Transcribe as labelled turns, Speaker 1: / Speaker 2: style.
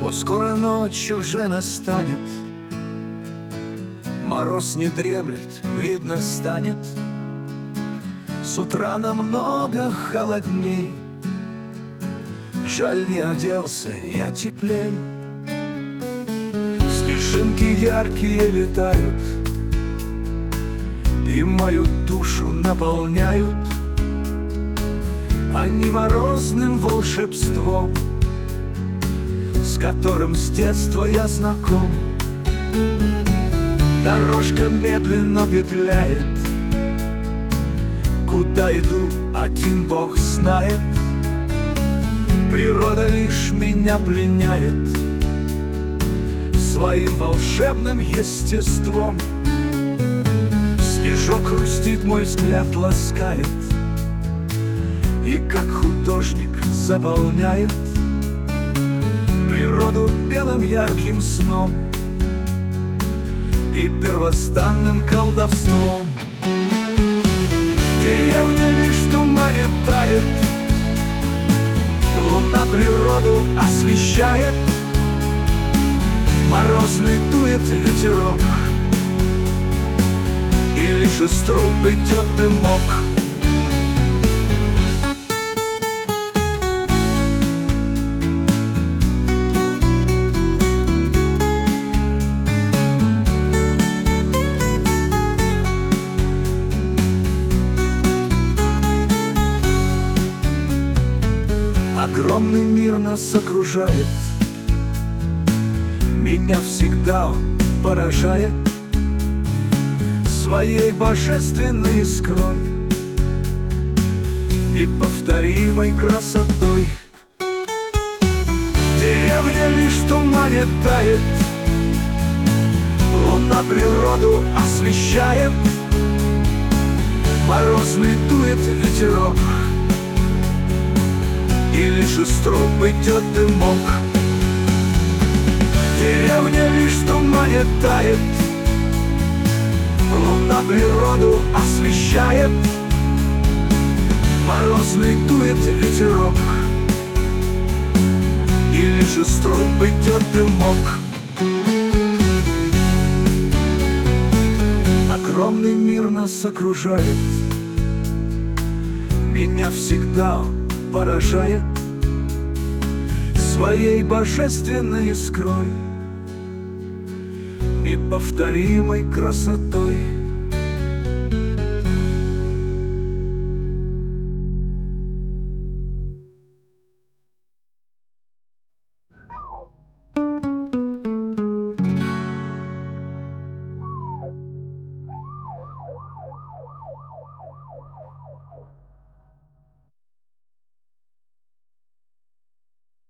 Speaker 1: Вот скоро ночь уже настанет, мороз не дремлет, видно станет. С утра намного холодней, жаль, не оделся я теплей. Снежинки яркие летают и мою душу наполняют. Они морозным волшебством, с которым с детства я знаком. Дорожка медленно петляет, куда иду, один Бог знает. Природа лишь меня пленяет своим волшебным естеством. Снежок хрустит, мой взгляд ласкает, и как художник заполняет природу белым ярким сном и первозданным колдовством. Деревня лишь в тумане тает, луна природу освещает. Морозный дует ветерок, и лишь из труб идет дымок. Огромный мир нас окружает, меня всегда он поражает своей божественной искрой, неповторимой красотой. Деревня лишь в тумане тает, луна природу освещает. Морозный дует ветерок, и лишь из труб идет дымок. Деревня лишь в тумане тает, луна природу освещает. Морозный дует ветерок, и лишь из труб идет дымок. Огромный мир нас окружает, меня всегда поражает своей божественной искрой, неповторимой красотой.